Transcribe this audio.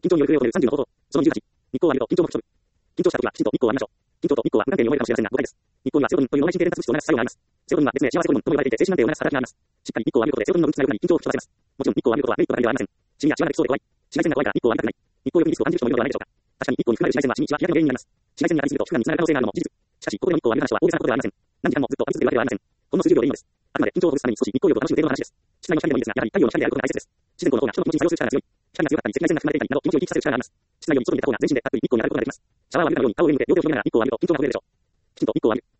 緊張による不要という30の方法。その28。日光を浴びると緊張も吹き飛ぶ。緊張した時はきちんと日光を浴びましょう。緊張と日光は無関係に思えるかもしれませんが、誤解です。日光にはセロトニンという脳内神経伝達物質を流す作用があります。セロトニンは別名幸せホルモンとも呼ばれていて、精神安定を促す働きがあります。しっかり日光を浴びることでセロトニンの分泌が良くなり緊張を吹き飛ばせます。もちろん日光を浴びることはメリットばかりではありません。シミやシワができそうで怖い。紫外線が怖いから日光を浴びたくない。日光浴にリスクを感じる人もいるのではないでしょうか。確かに日光に含まれる紫外線はシミ、シワ、日焼けの原因になります。紫外線に当たりすぎると皮膚がんにつながる可能性があるのも事実。しかし、ここでの日光を浴びる話は大げさなことではありません。何時間もずっと浴び続けるわけではありません。ほんの数十秒でいいのです。あくまで緊張をほぐすために少し日光浴を楽しむ程度の話です。室内の光でもいいですが、やはり太陽の光であることが大切です。自然光の方が人の気持ちに作用する力が強い。光が強かったり赤外線が含まれていたりなど気持ちを生きさせる力があります。室内より外に出た方が全身でたっぷり日光に当たることができます。シャワーを浴びるかのように顔を上に向け両手を広げながら日光を浴びると緊張がほぐれるでしょう。きちんと日光を浴びる。